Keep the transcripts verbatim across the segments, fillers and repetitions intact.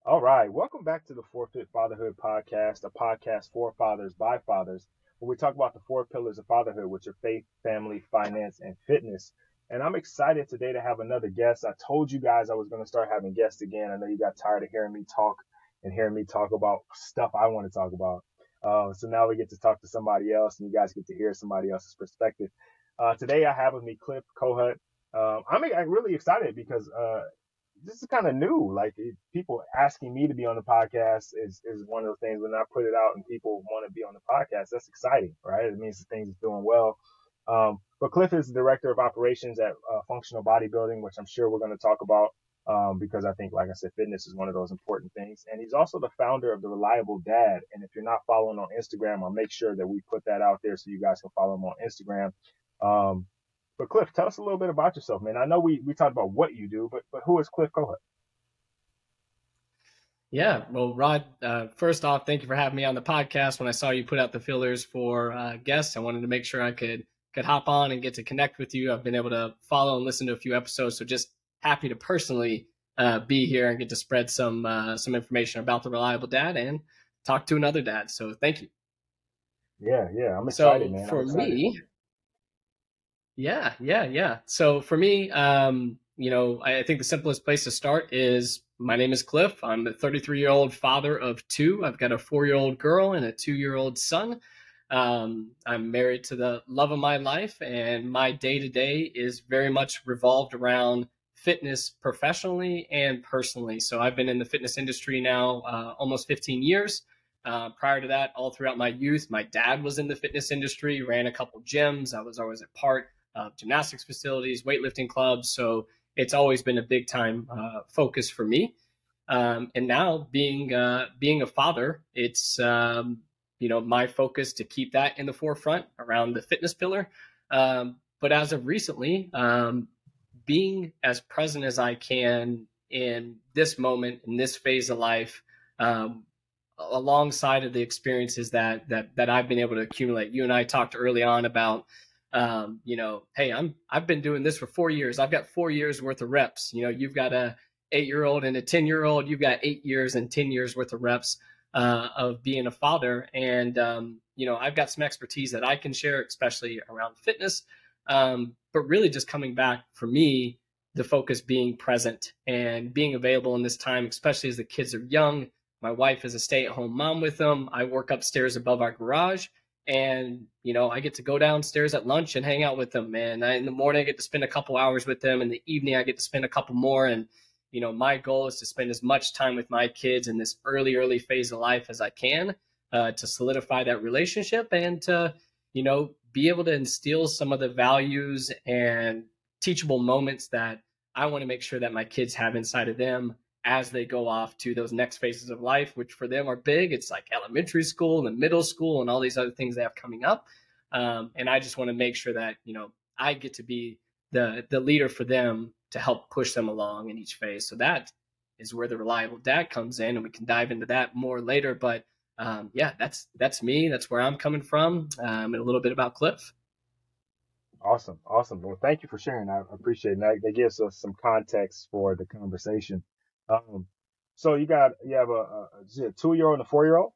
All right, welcome back to the Forfeit Fatherhood podcast, a podcast for fathers by fathers, where we talk about the four pillars of fatherhood, which are faith, family, finance, and fitness. And I'm excited today to have another guest. I told you guys I was going to start having guests again. I know you got tired of hearing me talk and hearing me talk about stuff I want to talk about. Uh, so now we get to talk to somebody else, and you guys get to hear somebody else's perspective. Uh, today I have with me Cliff Kohut. Uh, I'm, I'm really excited because uh, this is kind of new. Like it, people asking me to be on the podcast is is one of the things. When I put it out and people want to be on the podcast, that's exciting, right? It means the things is doing well. Um, but Cliff is the director of operations at uh, Functional Bodybuilding, which I'm sure we're going to talk about um, because I think, like I said, fitness is one of those important things. And he's also the founder of the Reliable Dad. And if you're not following on Instagram, I'll make sure that we put that out there so you guys can follow him on Instagram. Um, but Cliff, tell us a little bit about yourself, man. I know we, we talked about what you do, but but who is Cliff Kohut? Yeah, well, Rod, uh, first off, thank you for having me on the podcast. When I saw you put out the fillers for uh, guests, I wanted to make sure I could could hop on and get to connect with you. I've been able to follow and listen to a few episodes, so just happy to personally uh, be here and get to spread some uh, some information about the Reliable Dad and talk to another dad. So thank you. Yeah, yeah, I'm excited, So man. I'm for excited. me, Yeah, yeah, yeah. So for me, um, you know, I, I think the simplest place to start is my name is Cliff. I'm a thirty-three year old father of two. I've got a four year old girl and a two year old son. Um, I'm married to the love of my life, and my day to day is very much revolved around fitness professionally and personally. So I've been in the fitness industry now uh, almost fifteen years. Uh, prior to that, all throughout my youth, my dad was in the fitness industry, ran a couple gyms. I was always a part uh, gymnastics facilities, weightlifting clubs. So it's always been a big time uh, focus for me. Um, and now being uh, being a father, it's um, you know my focus to keep that in the forefront around the fitness pillar. Um, but as of recently, um, being as present as I can in this moment, in this phase of life, um, alongside of the experiences that that that I've been able to accumulate. You and I talked early on about um, you know, hey, I'm I've been doing this for four years. I've got four years worth of reps. You know, you've got a eight year old and a ten year old. You've got eight years and ten years worth of reps uh, of being a father. And um, you know, I've got some expertise that I can share, especially around fitness. Um, but really, just coming back for me, the focus being present and being available in this time, especially as the kids are young. My wife is a stay at home mom with them. I work upstairs above our garage, and you know I get to go downstairs at lunch and hang out with them, and I, in the morning I get to spend a couple hours with them. In the evening I get to spend a couple more. And you know my goal is to spend as much time with my kids in this early early phase of life as I can, uh, to solidify that relationship and to you know be able to instill some of the values and teachable moments that I want to make sure that my kids have inside of them as they go off to those next phases of life, which for them are big. It's like elementary school and middle school and all these other things they have coming up. Um, and I just want to make sure that, you know, I get to be the the leader for them to help push them along in each phase. So that is where the Reliable Dad comes in, and we can dive into that more later. But um, yeah, that's that's me. That's where I'm coming from, um, and a little bit about Cliff. Awesome, awesome. Well, thank you for sharing. I appreciate it. That, that gives us some context for the conversation. Um, so you got you have a, a, a two year old and a four year old.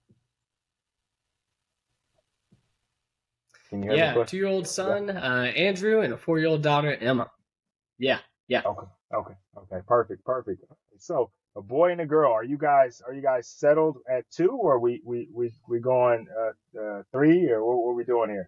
Can you hear me, Yeah, Cliff? two year old Yeah. son uh, Andrew and a four year old daughter Emma. Yeah, yeah. Okay. Okay. Okay. Perfect. Perfect. So a boy and a girl. Are you guys are you guys settled at two, or we we we we going uh, uh three, or what, what are we doing here?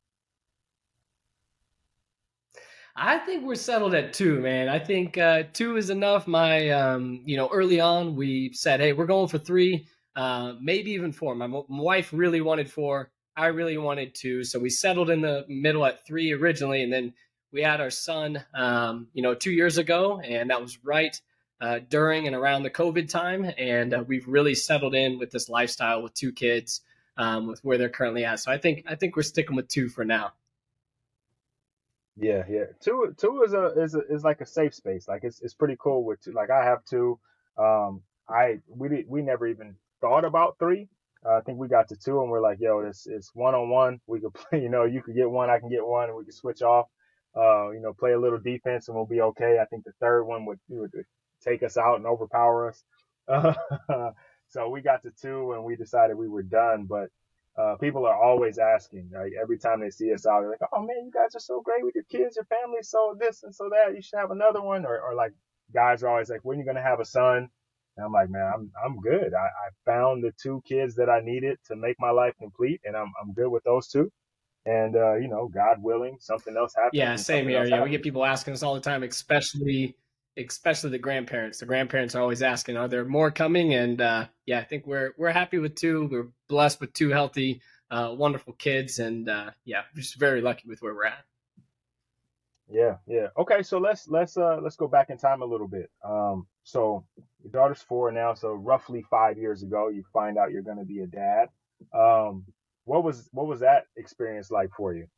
I think we're settled at two, man. I think uh, two is enough. My, um, you know, early on we said, hey, we're going for three, uh, maybe even four. My, my wife really wanted four. I really wanted two, so we settled in the middle at three originally, and then we had our son, um, you know, two years ago, and that was right uh, during and around the COVID time, and uh, we've really settled in with this lifestyle with two kids, um, with where they're currently at. So I think I think we're sticking with two for now. Yeah, yeah. Two two is a is a, is like a safe space. Like it's it's pretty cool with two. Like I have two. Um, I we did we never even thought about three. Uh, I think we got to two and we're like, yo, this it's one on one. We could play. You know, you could get one, I can get one, and we could switch off. Uh, you know, play a little defense and we'll be okay. I think the third one would would take us out and overpower us. Uh, so we got to two and we decided we were done. But uh, people are always asking, like every time they see us out, they're like, "Oh man, you guys are so great with your kids, your family, so this and so that. You should have another one." Or, or like guys are always like, "When are you gonna have a son?" And I'm like, "Man, I'm I'm good. I, I found the two kids that I needed to make my life complete, and I'm I'm good with those two. And uh, you know, God willing, something else happens, Yeah, and same something here. else Yeah, we get happens." people asking us all the time, especially especially the grandparents. The grandparents are always asking, "Are there more coming?" And uh, yeah, I think we're we're happy with two. We're blessed with two healthy, uh, wonderful kids, and uh, yeah, we're just very lucky with where we're at. Yeah, yeah. Okay, so let's let's uh let's go back in time a little bit. Um, so your daughter's four now, so roughly five years ago, you find out you're gonna be a dad. Um, what was what was that experience like for you?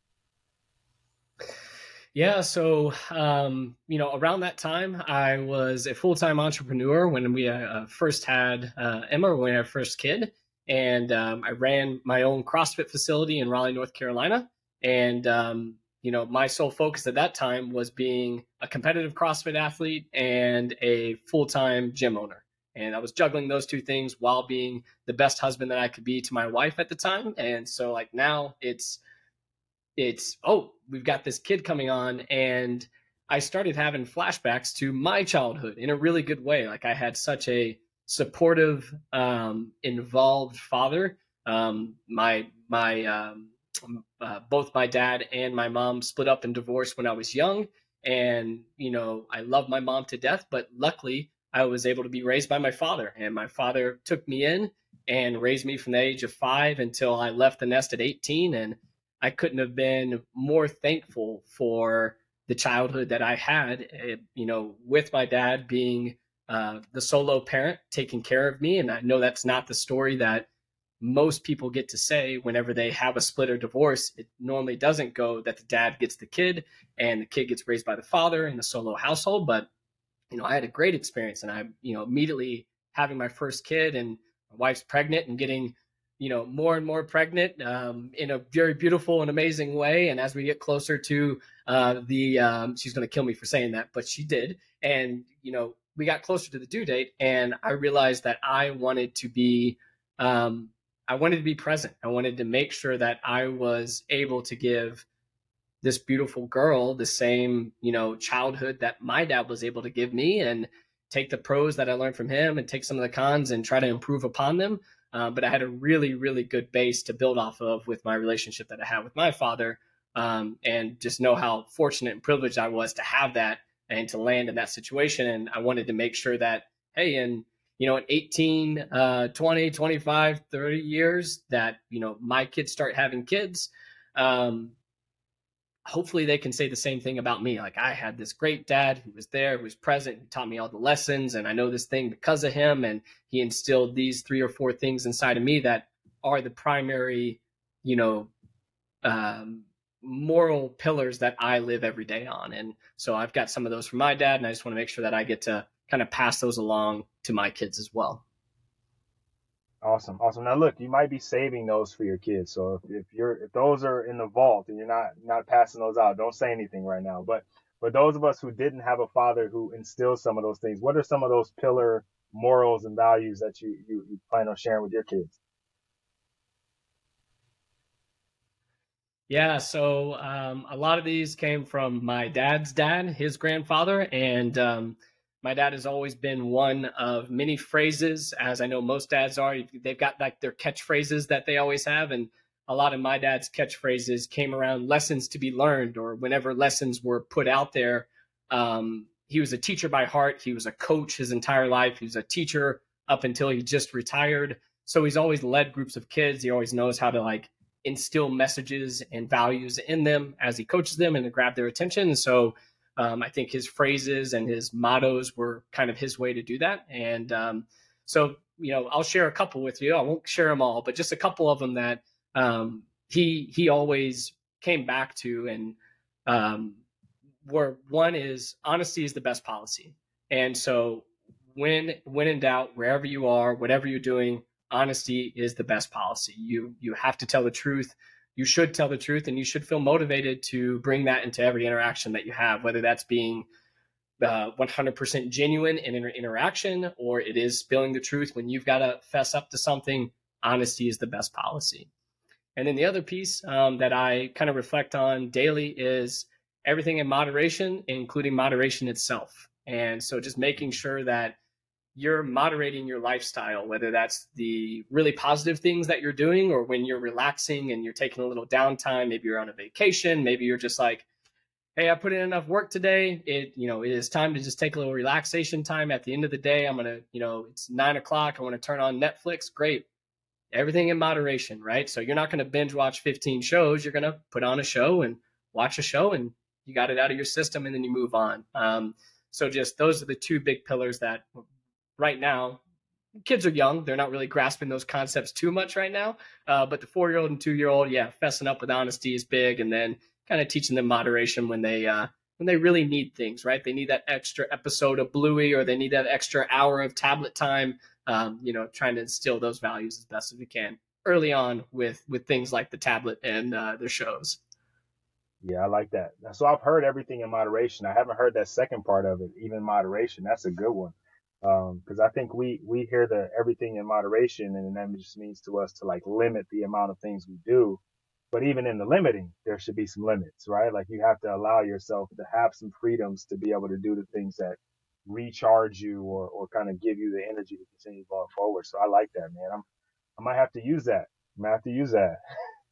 Yeah, so um, you know, around that time, I was a full time entrepreneur when we uh, first had uh, Emma, when we had our first kid, and um, I ran my own CrossFit facility in Raleigh, North Carolina, and um, you know, my sole focus at that time was being a competitive CrossFit athlete and a full time gym owner. And I was juggling those two things while being the best husband that I could be to my wife at the time. And so, like now, it's it's oh, we've got this kid coming on, and I started having flashbacks to my childhood in a really good way. Like I had such a supportive, um, involved father. Um, my my um, uh, both my dad and my mom split up and divorced when I was young, and you know I love my mom to death. But luckily, I was able to be raised by my father, and my father took me in and raised me from the age of five until I left the nest at eighteen. And I couldn't have been more thankful for the childhood that I had, eh, you know, with my dad being uh, the solo parent taking care of me. And I know that's not the story that most people get to say whenever they have a split or divorce. It normally doesn't go that the dad gets the kid and the kid gets raised by the father in the solo household. But, you know, I had a great experience, and I, you know, immediately having my first kid, and my wife's pregnant and getting, you know, more and more pregnant um, in a very beautiful and amazing way. And as we get closer to uh, the, um, she's going to kill me for saying that, but she did. And, you know, we got closer to the due date, and I realized that I wanted to be, um, I wanted to be present. I wanted to make sure that I was able to give this beautiful girl the same, you know, childhood that my dad was able to give me, and take the pros that I learned from him and take some of the cons and try to improve upon them. Uh, but I had a really, really good base to build off of with my relationship that I had with my father, um, and just know how fortunate and privileged I was to have that and to land in that situation. And I wanted to make sure that, hey, in, you know, in eighteen, uh, twenty, twenty-five, thirty years that, you know, my kids start having kids, um, hopefully they can say the same thing about me. Like I had this great dad who was there, who was present, who taught me all the lessons, and I know this thing because of him. And he instilled these three or four things inside of me that are the primary, you know, um, moral pillars that I live every day on. And so I've got some of those from my dad, and I just want to make sure that I get to kind of pass those along to my kids as well. Awesome, awesome. Now look, you might be saving those for your kids. So if, if you're if those are in the vault and you're not not passing those out, don't say anything right now. But for those of us who didn't have a father who instilled some of those things, what are some of those pillar morals and values that you you, you plan on sharing with your kids? Yeah, so um, a lot of these came from my dad's dad, his grandfather, and um, my dad has always been one of many phrases, as I know most dads are. They've got like their catchphrases that they always have, and a lot of my dad's catchphrases came around lessons to be learned, or whenever lessons were put out there. Um, he was a teacher by heart. He was a coach his entire life. He was a teacher up until he just retired. So he's always led groups of kids. He always knows how to like instill messages and values in them as he coaches them and to grab their attention. So um, I think his phrases and his mottos were kind of his way to do that. And um, so, you know, I'll share a couple with you. I won't share them all, but just a couple of them that um, he he always came back to. And um, where one is honesty is the best policy. And so when when in doubt, wherever you are, whatever you're doing, honesty is the best policy. You you have to tell the truth. You should tell the truth, and you should feel motivated to bring that into every interaction that you have, whether that's being, uh, one hundred percent genuine in inter- interaction, or it is spilling the truth when you've got to fess up to something. Honesty is the best policy. And then the other piece um, that I kind of reflect on daily is everything in moderation, including moderation itself. And so just making sure that you're moderating your lifestyle, whether that's the really positive things that you're doing or when you're relaxing and you're taking a little downtime. Maybe you're on a vacation. Maybe you're just like, hey, I put in enough work today. It, you know, it is time to just take a little relaxation time at the end of the day. I'm going to, you know, it's nine o'clock. I want to turn on Netflix. Great. Everything in moderation, right? So you're not going to binge watch fifteen shows. You're going to put on a show and watch a show, and you got it out of your system, and then you move on. Um, so just those are the two big pillars that right now, kids are young. They're not really grasping those concepts too much right now. Uh, but the four-year-old and two-year-old, yeah, fessing up with honesty is big, and then kind of teaching them moderation when they uh, when they really need things, right? They need that extra episode of Bluey, or they need that extra hour of tablet time. Um, you know, trying to instill those values as best as we can early on with with things like the tablet and uh, the shows. Yeah, I like that. So I've heard everything in moderation. I haven't heard that second part of it, even moderation. That's a good one. Um, cause I think we, we hear the everything in moderation, and that just means to us to like limit the amount of things we do. But even in the limiting, there should be some limits, right? Like you have to allow yourself to have some freedoms to be able to do the things that recharge you or, or kind of give you the energy to continue going forward. So I like that, man. I'm, I might have to use that. I might have to use that.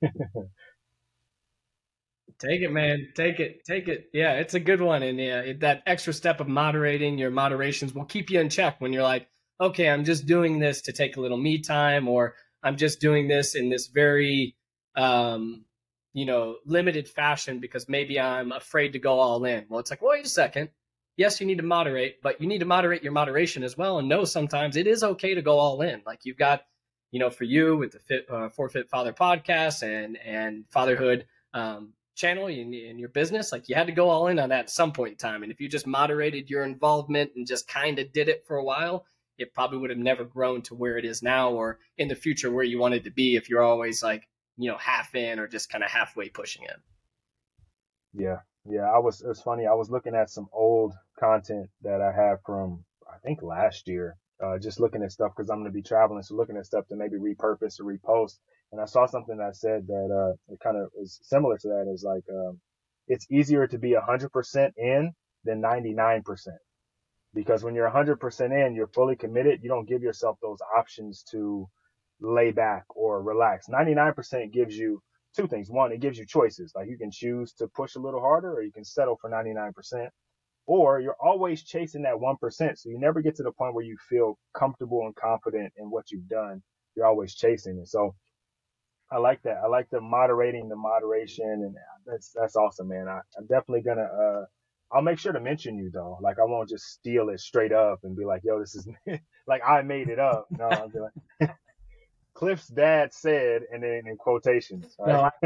Take it, man. Take it. Take it. Yeah, it's a good one. And yeah, it, that extra step of moderating your moderations will keep you in check when you're like, okay, I'm just doing this to take a little me time, or I'm just doing this in this very, um, you know, limited fashion because maybe I'm afraid to go all in. Well, it's like, wait a second. Yes, you need to moderate, but you need to moderate your moderation as well. And know sometimes it is okay to go all in. Like you've got, you know, for you with the Fit, uh, Forfeit Father podcast and and fatherhood. Um, channel in, in your business, like you had to go all in on that at some point in time. And if you just moderated your involvement and just kind of did it for a while, it probably would have never grown to where it is now or in the future where you wanted to be if you're always like, you know, half in or just kind of halfway pushing it. Yeah. Yeah. I was, it's funny. I was looking at some old content that I have from, I think last year, uh, just looking at stuff because I'm going to be traveling. So looking at stuff to maybe repurpose or repost. And I saw something that said that, uh, it kind of is similar to that is like, um, it's easier to be one hundred percent in than ninety-nine percent. Because when you're one hundred percent in, you're fully committed. You don't give yourself those options to lay back or relax. ninety-nine percent gives you two things. One, it gives you choices. Like you can choose to push a little harder or you can settle for ninety-nine percent. Or you're always chasing that one percent. So you never get to the point where you feel comfortable and confident in what you've done. You're always chasing it. So I like that. I like the moderating the moderation, and that's that's awesome, man. I, I'm definitely gonna uh I'll make sure to mention you though. Like I won't just steal it straight up and be like, yo, this is like I made it up. No, I'll be like Cliff's dad said, and then in quotations, right? No,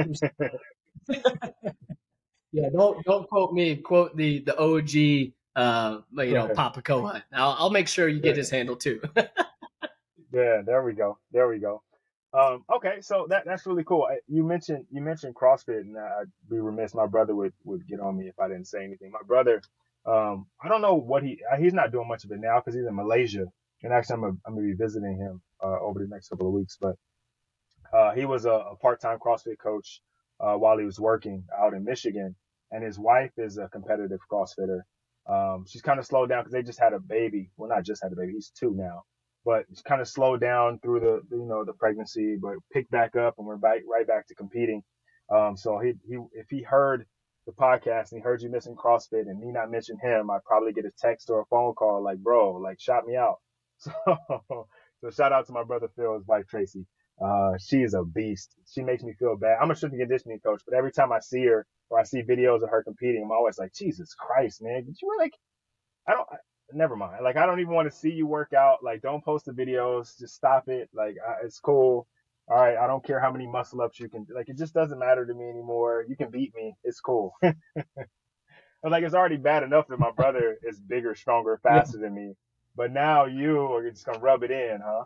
yeah, don't don't quote me. Quote the the O G, uh, you know, Papa Kohan. I'll I'll make sure you get his handle too. Yeah, there we go. There we go. Um, okay, so that that's really cool. You mentioned you mentioned CrossFit, and I'd be remiss. My brother would would get on me if I didn't say anything. My brother, um, I don't know what he he's not doing much of it now because he's in Malaysia, and actually I'm a, I'm gonna be visiting him uh, over the next couple of weeks. But uh, he was a, a part-time CrossFit coach uh, while he was working out in Michigan, and his wife is a competitive CrossFitter. Um, she's kind of slowed down because they just had a baby. Well, not just had a baby; he's two now, but it's kind of slowed down through the you know the pregnancy, but picked back up, and we're back right back to competing. Um, so he he if he heard the podcast and he heard you missing CrossFit and me not mention him, I'd probably get a text or a phone call like, bro, like shout me out. So so shout out to my brother Phil, his wife Tracy. Uh, she is a beast. She makes me feel bad. I'm a strength and conditioning coach, but every time I see her or I see videos of her competing, I'm always like, Jesus Christ, man, did you like, I don't, I, never mind. Like, I don't even want to see you work out. Like, don't post the videos. Just stop it. Like, I, it's cool. All right. I don't care how many muscle ups you can, like, it just doesn't matter to me anymore. You can beat me. It's cool. I'm like, it's already bad enough that my brother is bigger, stronger, Yeah. faster than me. But now you are just going to rub it in, huh?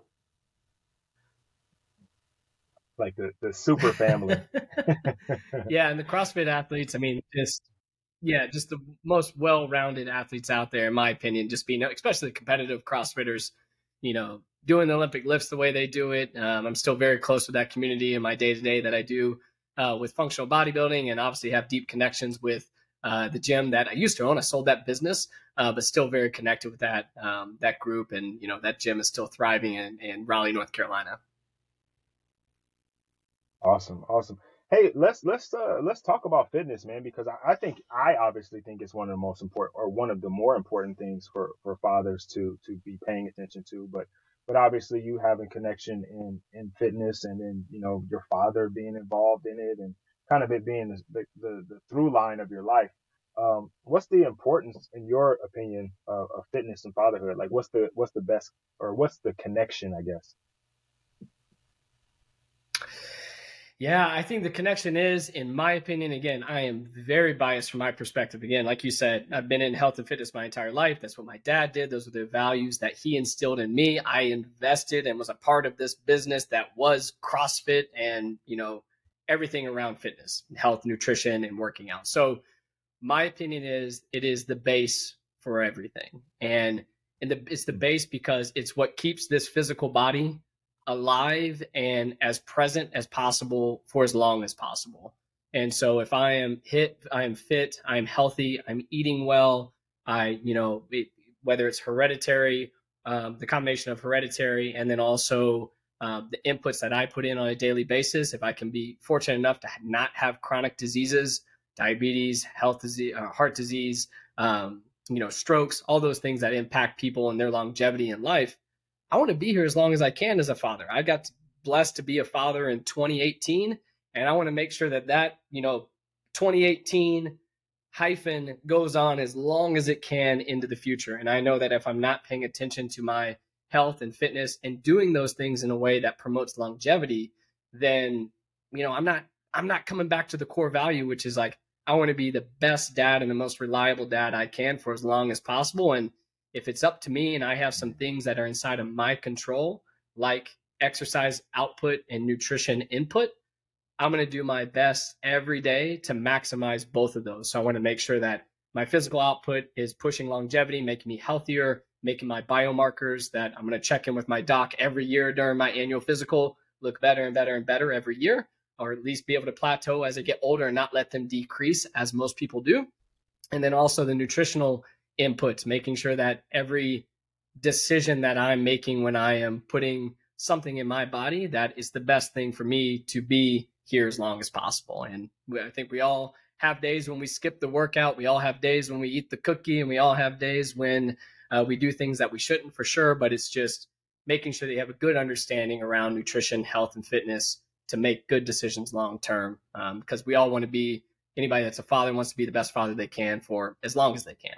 Like the, the super family. Yeah, and the CrossFit athletes, I mean, just yeah, just the most well-rounded athletes out there, in my opinion. Just being, especially competitive CrossFitters, you know, doing the Olympic lifts the way they do it. Um, I'm still very close with that community in my day to day that I do uh, with functional bodybuilding, and obviously have deep connections with uh, the gym that I used to own. I sold that business, uh, but still very connected with that um, that group, and you know, that gym is still thriving in, in Raleigh, North Carolina. Awesome, awesome. Hey, let's let's uh let's talk about fitness, man, because I, I think I obviously think it's one of the most important or one of the more important things for for fathers to to be paying attention to. But but obviously you having connection in in fitness, and then you know your father being involved in it, and kind of it being the the, the through line of your life. Um, what's the importance, in your opinion, of, of fitness and fatherhood? Like, what's the what's the best, or what's the connection, I guess? Yeah, I think the connection is, in my opinion, again, I am very biased from my perspective. Again, like you said, I've been in health and fitness my entire life. That's what my dad did. Those were the values that he instilled in me. I invested and was a part of this business that was CrossFit and, you know, everything around fitness, health, nutrition, and working out. So my opinion is it is the base for everything. And and the, it's the base because it's what keeps this physical body alive and as present as possible for as long as possible. And so if I am hit, I am fit, I'm healthy, I'm eating well, I, you know, it, whether it's hereditary, um, the combination of hereditary and then also uh, the inputs that I put in on a daily basis, if I can be fortunate enough to not have chronic diseases, diabetes, health disease, uh, heart disease, um, you know, strokes, all those things that impact people and their longevity in life, I want to be here as long as I can as a father. I got blessed to be a father in twenty eighteen, and I want to make sure that that, you know, twenty eighteen hyphen goes on as long as it can into the future. And I know that if I'm not paying attention to my health and fitness and doing those things in a way that promotes longevity, then, you know, I'm not I'm not coming back to the core value, which is like, I want to be the best dad and the most reliable dad I can for as long as possible. And if it's up to me and I have some things that are inside of my control, like exercise output and nutrition input, I'm going to do my best every day to maximize both of those. So I want to make sure that my physical output is pushing longevity, making me healthier, making my biomarkers that I'm going to check in with my doc every year during my annual physical look better and better and better every year, or at least be able to plateau as I get older and not let them decrease as most people do. And then also the nutritional inputs, making sure that every decision that I'm making when I am putting something in my body, that is the best thing for me to be here as long as possible. And I think we all have days when we skip the workout. We all have days when we eat the cookie, and we all have days when uh, we do things that we shouldn't, for sure. But it's just making sure that you have a good understanding around nutrition, health, and fitness to make good decisions long term. Um, because we all want to be, anybody that's a father wants to be the best father they can for as long as they can.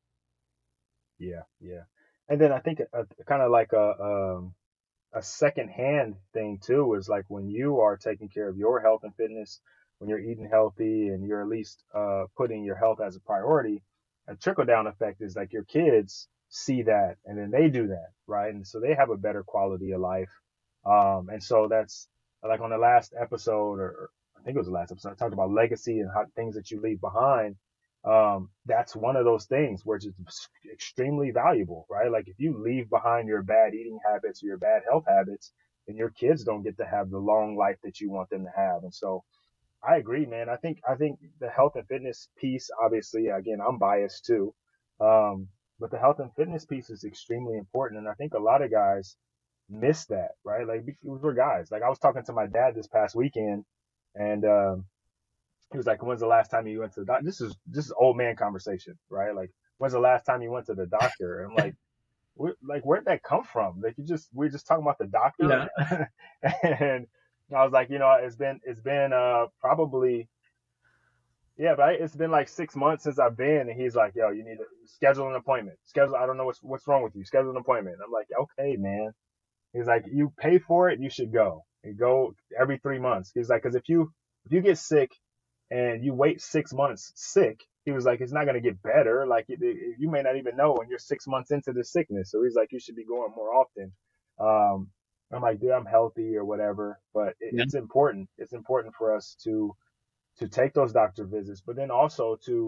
Yeah, yeah. And then I think a, a kind of like a um, a second hand thing too is like when you are taking care of your health and fitness, when you're eating healthy and you're at least uh, putting your health as a priority, a trickle down effect is like your kids see that and then they do that, right? And so they have a better quality of life. Um, and so that's like on the last episode, or I think it was the last episode, I talked about legacy and how things that you leave behind. Um, that's one of those things where it's extremely valuable, right? Like if you leave behind your bad eating habits or your bad health habits, then your kids don't get to have the long life that you want them to have. And so I agree, man. I think I think the health and fitness piece, obviously, again, I'm biased too. Um, but the health and fitness piece is extremely important. And I think a lot of guys miss that, right? Like we're guys. Like I was talking to my dad this past weekend, and um he was like, "When's the last time you went to the doctor?" This is this is old man conversation, right? Like, when's the last time you went to the doctor? And I'm like, where, like, where'd that come from? Like, you just we're just talking about the doctor, Yeah. and I was like, you know, it's been it's been uh probably yeah, but I, it's been like six months since I've been, and he's like, "Yo, you need to schedule an appointment. Schedule. I don't know what's what's wrong with you. Schedule an appointment." And I'm like, "Okay, man." He's like, "You pay for it, you should go. You go every three months." He's like, "Because if you if you get sick and you wait six months sick," he was like, "it's not gonna get better. Like it, it, you may not even know when you're six months into the sickness." So he's like, "You should be going more often." Um, I'm like, "Dude, I'm healthy or whatever," but it, Yeah. it's important. It's important for us to to take those doctor visits, but then also to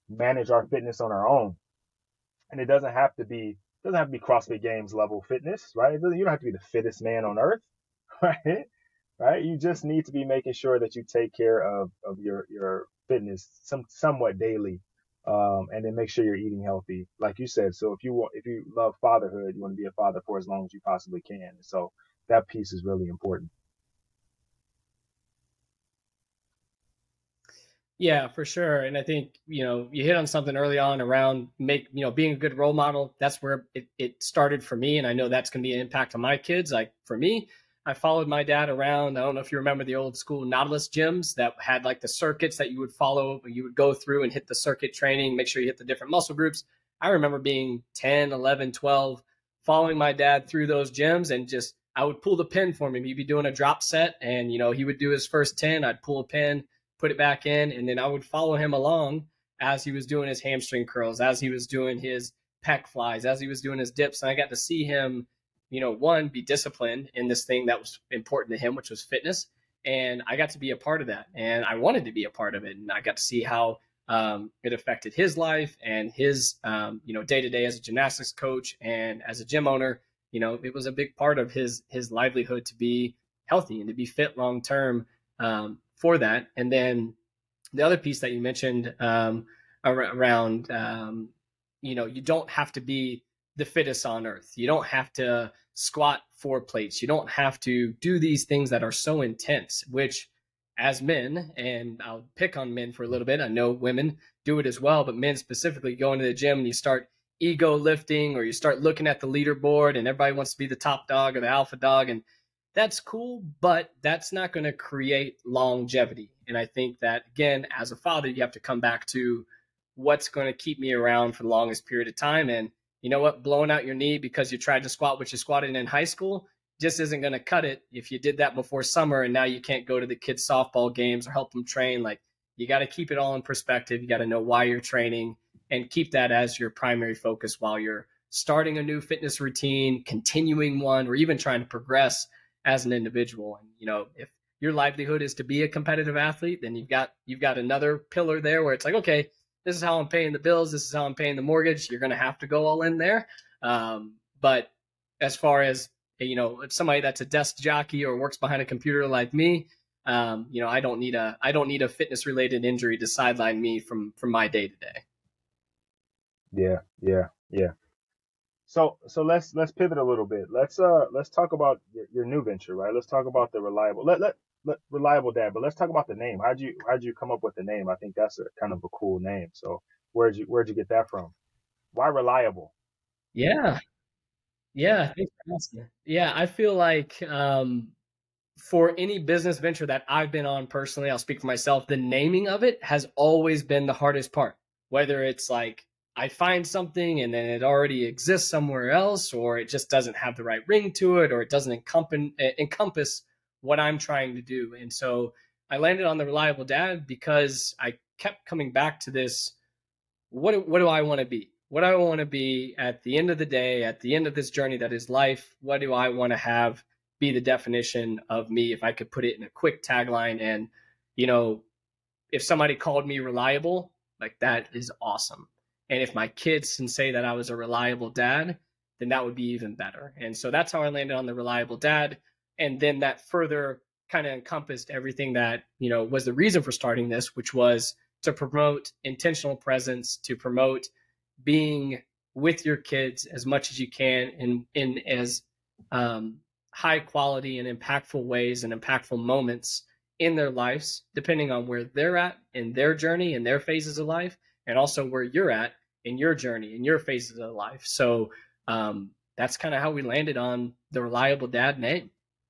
manage our fitness on our own. And it doesn't have to be doesn't have to be CrossFit Games level fitness, right? It doesn't, you don't have to be the fittest man on earth, right? Right? You just need to be making sure that you take care of of your your fitness some somewhat daily, um, and then make sure you're eating healthy, like you said. So if you want, if you love fatherhood, you want to be a father for as long as you possibly can. So that piece is really important. Yeah, for sure. And I think, you know, you hit on something early on around make, you know, being a good role model. That's where it, it started for me. And I know that's going to be an impact on my kids. Like for me, I followed my dad around. I don't know if you remember the old school Nautilus gyms that had like the circuits that you would follow. You would go through and hit the circuit training, make sure you hit the different muscle groups. I remember being ten, eleven, twelve, following my dad through those gyms and just, I would pull the pin for him. He'd be doing a drop set and, you know, he would do his first ten. I'd pull a pin, put it back in, and then I would follow him along as he was doing his hamstring curls, as he was doing his pec flies, as he was doing his dips. And I got to see him, you know, one, be disciplined in this thing that was important to him, which was fitness. And I got to be a part of that. And I wanted to be a part of it. And I got to see how um, it affected his life and his, um, you know, day to day as a gymnastics coach and as a gym owner. You know, it was a big part of his his livelihood to be healthy and to be fit long term. Um, for that. And then the other piece that you mentioned um, around, um, you know, you don't have to be the fittest on earth. You don't have to squat four plates. You don't have to do these things that are so intense, which as men, and I'll pick on men for a little bit. I know women do it as well, but men specifically go into the gym and you start ego lifting or you start looking at the leaderboard and everybody wants to be the top dog or the alpha dog. And that's cool, but that's not going to create longevity. And I think that, again, as a father, you have to come back to what's going to keep me around for the longest period of time. And you know what? Blowing out your knee because you tried to squat, which you squatted in high school, just isn't going to cut it if you did that before summer and now you can't go to the kids' softball games or help them train. Like, you got to keep it all in perspective. You got to know why you're training and keep that as your primary focus while you're starting a new fitness routine, continuing one, or even trying to progress as an individual. And, you know, if your livelihood is to be a competitive athlete, then you've got, you've got another pillar there where it's like, okay, this is how I'm paying the bills. This is how I'm paying the mortgage. You're going to have to go all in there. Um, but as far as, you know, somebody that's a desk jockey or works behind a computer like me, um, you know, I don't need a, I don't need a fitness related injury to sideline me from, from my day to day. Yeah, yeah, yeah. So so let's let's pivot a little bit. Let's uh let's talk about your, your new venture, right? Let's talk about the reliable let, let let reliable dad, but let's talk about the name. How'd you how'd you come up with the name? I think that's a kind of a cool name. So where'd you where'd you get that from? Why reliable? Yeah. Yeah. Thanks for asking. Yeah. I feel like, um, for any business venture that I've been on personally, I'll speak for myself, the naming of it has always been the hardest part. Whether it's like I find something and then it already exists somewhere else, or it just doesn't have the right ring to it, or it doesn't encompass, encompass what I'm trying to do. And so I landed on the reliable dad because I kept coming back to this. What, what do I want to be? What do I want to be at the end of the day, at the end of this journey that is life? What do I want to have be the definition of me if I could put it in a quick tagline? And, you know, if somebody called me reliable, like that is awesome. And if my kids can say that I was a reliable dad, then that would be even better. And so that's how I landed on the reliable dad. And then that further kind of encompassed everything that, you know, was the reason for starting this, which was to promote intentional presence, to promote being with your kids as much as you can in, in as um, high quality and impactful ways and impactful moments in their lives, depending on where they're at in their journey and their phases of life, and also where you're at in your journey in your phases of life. So um, that's kind of how we landed on the reliable dad name.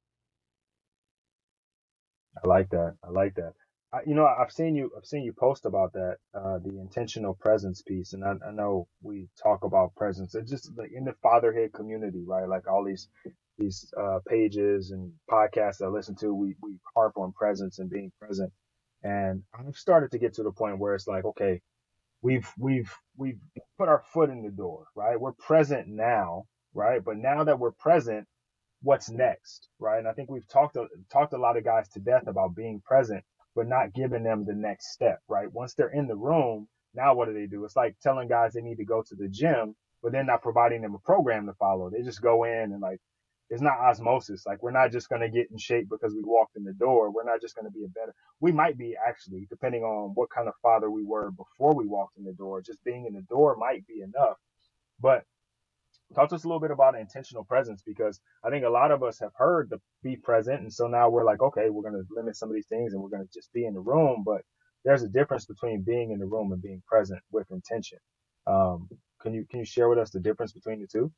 I like that. I like that. I, you know, I've seen you I've seen you post about that, uh, the intentional presence piece, and I, I know we talk about presence. It's just like in the fatherhood community, right? Like all these these uh, pages and podcasts that I listen to, we we harp on presence and being present. And I've started to get to the point where it's like, okay, we've we've we've put our foot in the door, right? We're present now, right? But now that we're present, what's next, right? And I think we've talked talked a lot of guys to death about being present, but not giving them the next step, right? Once they're in the room, Now what do they do? It's like telling guys they need to go to the gym, but then not providing them a program to follow. They just go in and like, it's not osmosis. Like we're not just going to get in shape because we walked in the door. We're not just going to be a better, we might be actually, depending on what kind of father we were before we walked in the door. Just being in the door might be enough. But talk to us a little bit about intentional presence, because I think a lot of us have heard the be present. And so now we're like, okay, we're going to limit some of these things and we're going to just be in the room. But there's a difference between being in the room and being present with intention. Um, can you, can you share with us the difference between the two?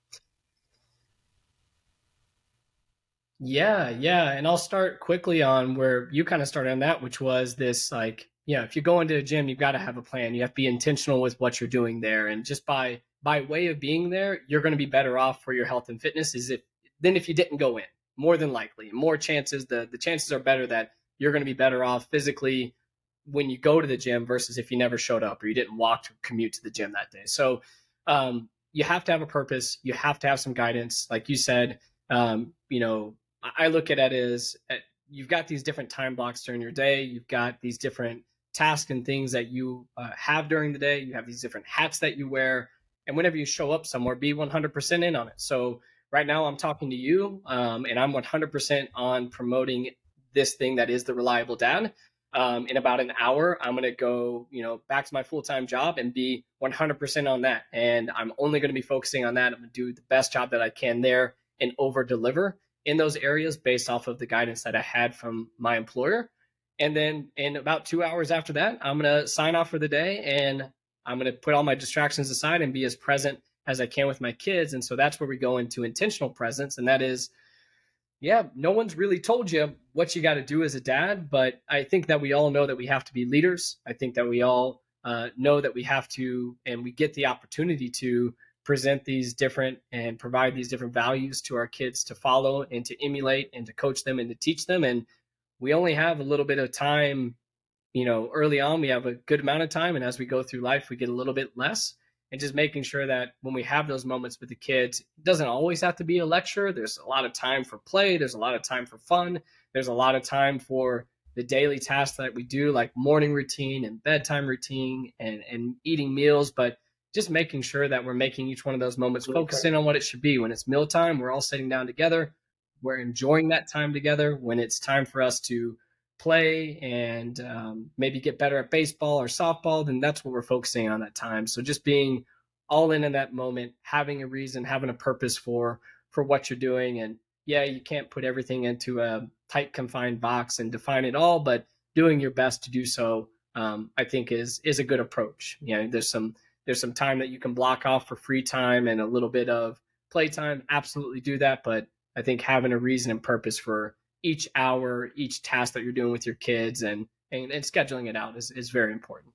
Yeah, yeah. And I'll start quickly on where you kind of started on that, which was this like, yeah, if you go into a gym, you've got to have a plan. You have to be intentional with what you're doing there. And just by by way of being there, you're going to be better off for your health and fitness is if than if you didn't go in, more than likely. More chances, the the chances are better that you're going to be better off physically when you go to the gym versus if you never showed up or you didn't walk to commute to the gym that day. So um, you have to have a purpose. You have to have some guidance. Like you said, um, you know, I look at it as you've got these different time blocks during your day. You've got these different tasks and things that you uh, have during the day. You have these different hats that you wear. And whenever you show up somewhere, be one hundred percent in on it. So right now I'm talking to you um, and I'm one hundred percent on promoting this thing that is the Reliable Dad. Um, in about an hour, I'm going to go, you know, back to my full-time job and be one hundred percent on that. And I'm only going to be focusing on that. I'm going to do the best job that I can there and over deliver in those areas based off of the guidance that I had from my employer. And then in about two hours after that, I'm going to sign off for the day and I'm going to put all my distractions aside and be as present as I can with my kids. And so that's where we go into intentional presence. And that is, yeah, no one's really told you what you got to do as a dad, but I think that we all know that we have to be leaders. I think that we all uh, know that we have to, and we get the opportunity to present these different and provide these different values to our kids to follow and to emulate and to coach them and to teach them. And we only have a little bit of time, you know, early on, we have a good amount of time. And as we go through life, we get a little bit less. And just making sure that when we have those moments with the kids, it doesn't always have to be a lecture. There's a lot of time for play. There's a lot of time for fun. There's a lot of time for the daily tasks that we do, like morning routine and bedtime routine and, and eating meals. But just making sure that we're making each one of those moments focus in on what it should be. When it's mealtime, we're all sitting down together. We're enjoying that time together. When it's time for us to play and um, maybe get better at baseball or softball, then that's what we're focusing on that time. So just being all in in that moment, having a reason, having a purpose for for what you're doing. And yeah, you can't put everything into a tight confined box and define it all, but doing your best to do so, um, I think is is a good approach. You know, there's some there's some time that you can block off for free time and a little bit of playtime. Absolutely do that, but I think having a reason and purpose for each hour, each task that you're doing with your kids and, and, and scheduling it out is, is very important.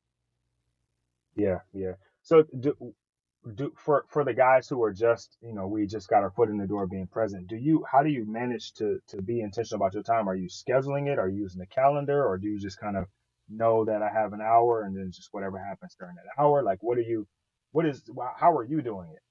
Yeah. Yeah. So do, do for, for the guys who are just, you know, we just got our foot in the door being present. Do you, how do you manage to, to be intentional about your time? Are you scheduling it? Are you using a calendar, or do you just kind of know that I have an hour and then just whatever happens during that hour? Like, what are you, what is, how are you doing it?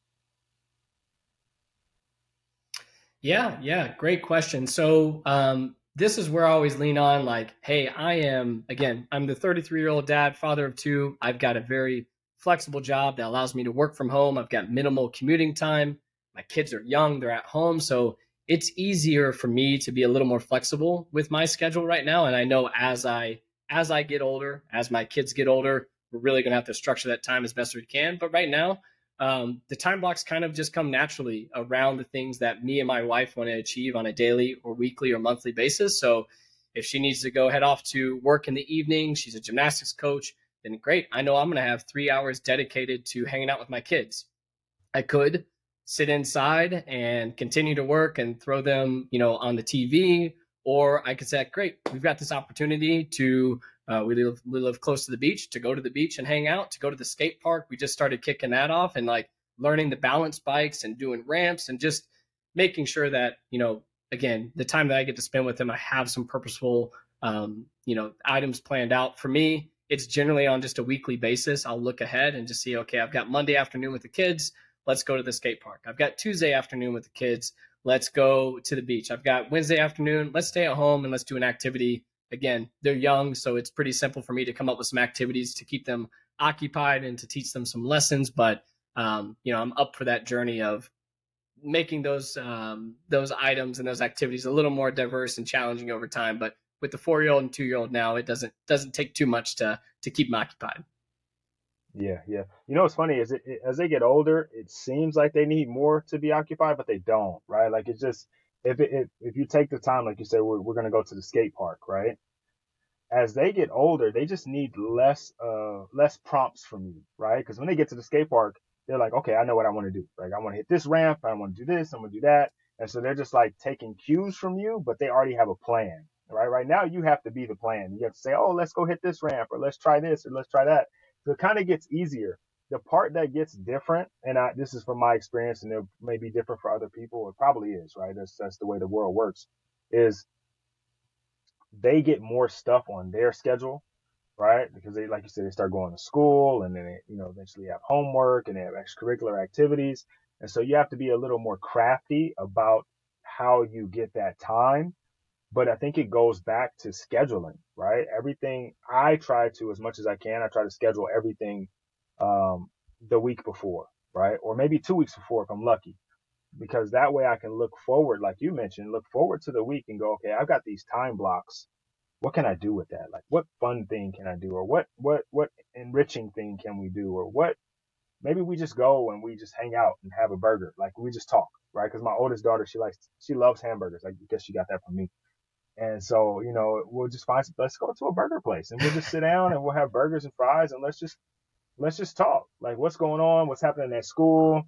Yeah, yeah, great question. So um, this is where I always lean on like, hey, I am, again, I'm the thirty-three-year-old dad, father of two. I've got a very flexible job that allows me to work from home. I've got minimal commuting time. My kids are young, they're at home. So it's easier for me to be a little more flexible with my schedule right now. And I know as I as I get older, as my kids get older, we're really going to have to structure that time as best we can. But right now, Um, the time blocks kind of just come naturally around the things that me and my wife want to achieve on a daily or weekly or monthly basis. So if she needs to go head off to work in the evening, she's a gymnastics coach, then great. I know I'm going to have three hours dedicated to hanging out with my kids. I could sit inside and continue to work and throw them, you know, on the T V, or I could say, great, we've got this opportunity to Uh, we live we live close to the beach, to go to the beach and hang out, to go to the skate park. We just started kicking that off and like learning the balance bikes and doing ramps and just making sure that, you know, again, the time that I get to spend with them, I have some purposeful, um, you know, items planned out. For me, it's generally on just a weekly basis. I'll look ahead and just see, okay, I've got Monday afternoon with the kids. Let's go to the skate park. I've got Tuesday afternoon with the kids. Let's go to the beach. I've got Wednesday afternoon. Let's stay at home and let's do an activity. Again, they're young, so it's pretty simple for me to come up with some activities to keep them occupied and to teach them some lessons. But, um, you know, I'm up for that journey of making those um, those items and those activities a little more diverse and challenging over time. But with the four year old and two year old now, it doesn't doesn't take too much to to keep them occupied. Yeah, yeah. You know what's funny is it, it, as they get older, it seems like they need more to be occupied, but they don't, right? Like it's just if it, if if you take the time, like you said, we're we're gonna go to the skate park, right? As they get older, they just need less uh less prompts from you, right? Because when they get to the skate park, they're like, okay, I know what I want to do. Like I want to hit this ramp, I want to do this, I'm gonna do that, and so they're just like taking cues from you, but they already have a plan, right? Right now, you have to be the plan. You have to say, oh, let's go hit this ramp, or let's try this, or let's try that. So it kind of gets easier. The part that gets different, and I, this is from my experience, and it may be different for other people. It probably is, right? That's that's the way the world works. Is they get more stuff on their schedule, right? Because they, like you said, they start going to school and then they, you know, eventually have homework and they have extracurricular activities. And so you have to be a little more crafty about how you get that time. But I think it goes back to scheduling, right? Everything I try to, as much as I can, I try to schedule everything, um, the week before, right? Or maybe two weeks before if I'm lucky, because that way I can look forward, like you mentioned, look forward to the week and go, okay, I've got these time blocks. What can I do with that? Like, what fun thing can I do? Or what, what, what enriching thing can we do? Or what, maybe we just go and we just hang out and have a burger. Like, we just talk, right? Because my oldest daughter, she likes, she loves hamburgers. I guess she got that from me. And so, you know, we'll just find some, let's go to a burger place and we'll just sit down and we'll have burgers and fries and let's just, let's just talk. Like, what's going on? What's happening at school?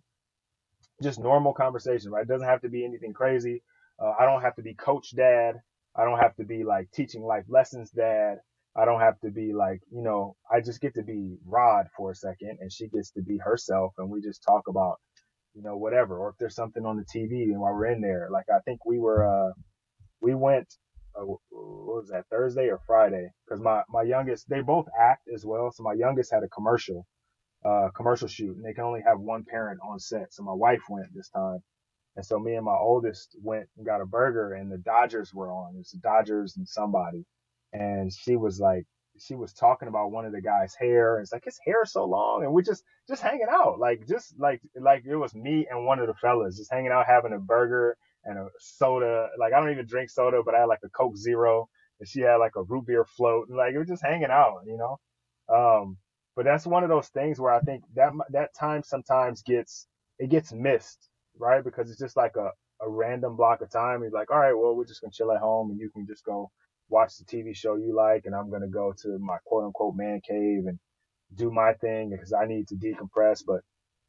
Just normal conversation, right? It doesn't have to be anything crazy. Uh, I don't have to be coach dad. I don't have to be like teaching life lessons dad. I don't have to be like, you know, I just get to be Rod for a second and she gets to be herself and we just talk about, you know, whatever. Or if there's something on the T V and while we're in there, like I think we were, uh, we went, uh, what was that, Thursday or Friday? Because my, my youngest, they both act as well. So my youngest had a commercial uh, commercial shoot, and they can only have one parent on set. So my wife went this time, and so me and my oldest went and got a burger, and the Dodgers were on. It was the Dodgers and somebody, and she was like, she was talking about one of the guy's hair, and it's like his hair is so long, and we're just just hanging out, like just like like it was me and one of the fellas just hanging out, having a burger and a soda. Like I don't even drink soda, but I had like a Coke Zero, and she had like a root beer float, and like it was just hanging out, you know. Um, but that's one of those things where I think that that time sometimes gets it gets missed, right? Because it's just like a, a random block of time. He's like, all right, well, we're just gonna chill at home, and you can just go watch the T V show you like, and I'm gonna go to my quote unquote man cave and do my thing because I need to decompress. But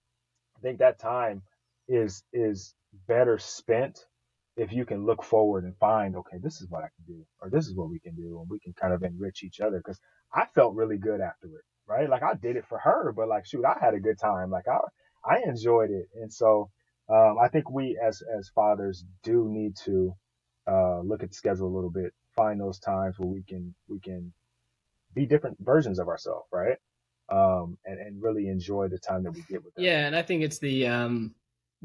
I think that time is is better spent if you can look forward and find, okay, this is what I can do, or this is what we can do, and we can kind of enrich each other. Because I felt really good after it, right? Like I did it for her, but like shoot, I had a good time. Like I I enjoyed it, and so um, I think we as as fathers do need to uh, look at the schedule a little bit, find those times where we can we can be different versions of ourselves, right? Um, and and really enjoy the time that we get with them. Yeah, and I think it's the um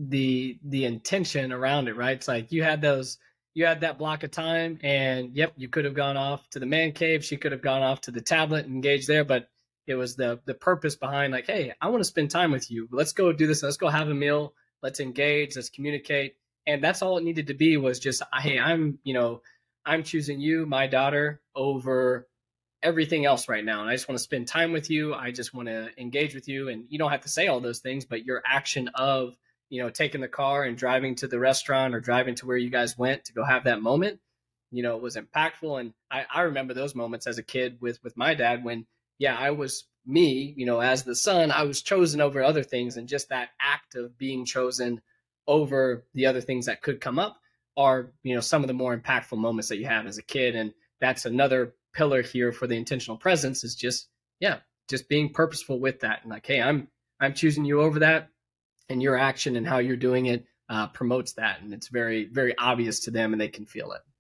the the intention around it, right? It's like you had those you had that block of time and yep, you could have gone off to the man cave, she could have gone off to the tablet and engaged there, but it was the the purpose behind like, hey, I want to spend time with you. Let's go do this. Let's go have a meal. Let's engage, let's communicate. And that's all it needed to be was just, hey, I'm, you know, I'm choosing you, my daughter, over everything else right now. And I just want to spend time with you. I just want to engage with you. And you don't have to say all those things, but your action of, you know, taking the car and driving to the restaurant or driving to where you guys went to go have that moment, you know, it was impactful. And I, I remember those moments as a kid with, with my dad when, yeah, I was me, you know, as the son, I was chosen over other things. And just that act of being chosen over the other things that could come up are, you know, some of the more impactful moments that you have as a kid. And that's another pillar here for the intentional presence is just, yeah, just being purposeful with that. And like, hey, I'm, I'm choosing you over that, and your action and how you're doing it uh, promotes that. And it's very, very obvious to them and they can feel it.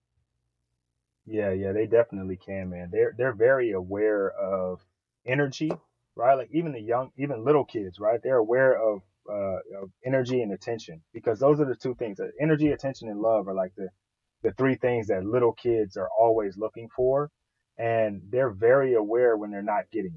Yeah, yeah, they definitely can, man. They're they're very aware of energy, right? Like even the young, even little kids, right? They're aware of uh of energy and attention because those are the two things. Uh, Energy, attention, and love are like the the three things that little kids are always looking for, and they're very aware when they're not getting it,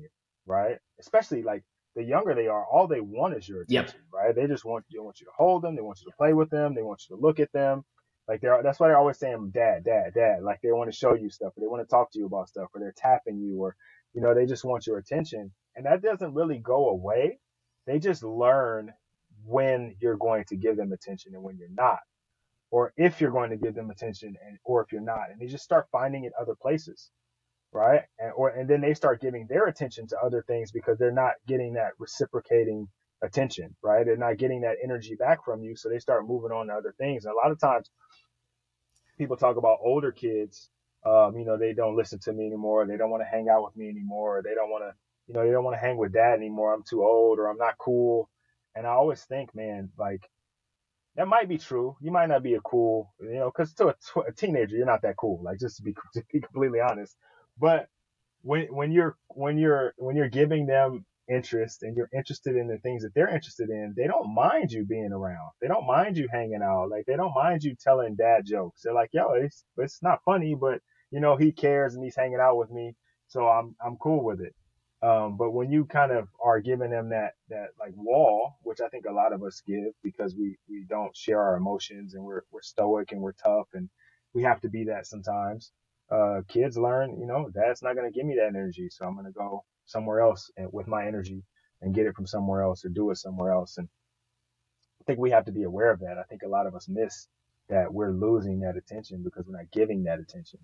right? Especially like the younger they are, all they want is your Yep. attention, right? They just want you want you to hold them, they want you to play with them, they want you to look at them. Like they're that's why they're always saying dad, dad, dad. Like they want to show you stuff, or they want to talk to you about stuff, or they're tapping you, or you know, they just want your attention. And that doesn't really go away. They just learn when you're going to give them attention and when you're not, or if you're going to give them attention and or if you're not. And they just start finding it other places, right? And or and then they start giving their attention to other things because they're not getting that reciprocating attention, right? They're not getting that energy back from you, so they start moving on to other things. And a lot of times people talk about older kids, um, you know, they don't listen to me anymore, they don't want to hang out with me anymore, or they don't want to, you know, they don't want to hang with dad anymore. I'm too old, or I'm not cool. And I always think, man, like that might be true. You might not be a cool, you know, because to a, tw- a teenager, you're not that cool. Like just to be to be completely honest. But when when you're when you're when you're giving them interest and you're interested in the things that they're interested in, they don't mind you being around. They don't mind you hanging out. Like they don't mind you telling dad jokes. They're like, yo, it's it's not funny, but you know he cares and he's hanging out with me, so I'm I'm cool with it. Um, but when you kind of are giving them that that like wall, which I think a lot of us give because we we don't share our emotions and we're we're stoic and we're tough and we have to be that sometimes. Uh, kids learn, you know, dad's not going to give me that energy, so I'm going to go somewhere else and with my energy and get it from somewhere else or do it somewhere else. And I think we have to be aware of that. I think a lot of us miss that we're losing that attention because we're not giving that attention.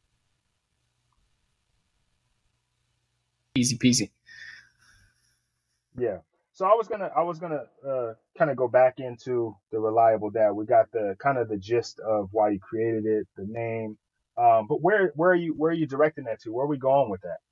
Easy peasy. Yeah. So I was gonna I was gonna uh, kind of go back into the reliable dad. We got the kind of the gist of why you created it, the name. Um, but where where are you where are you directing that to? Where are we going with that?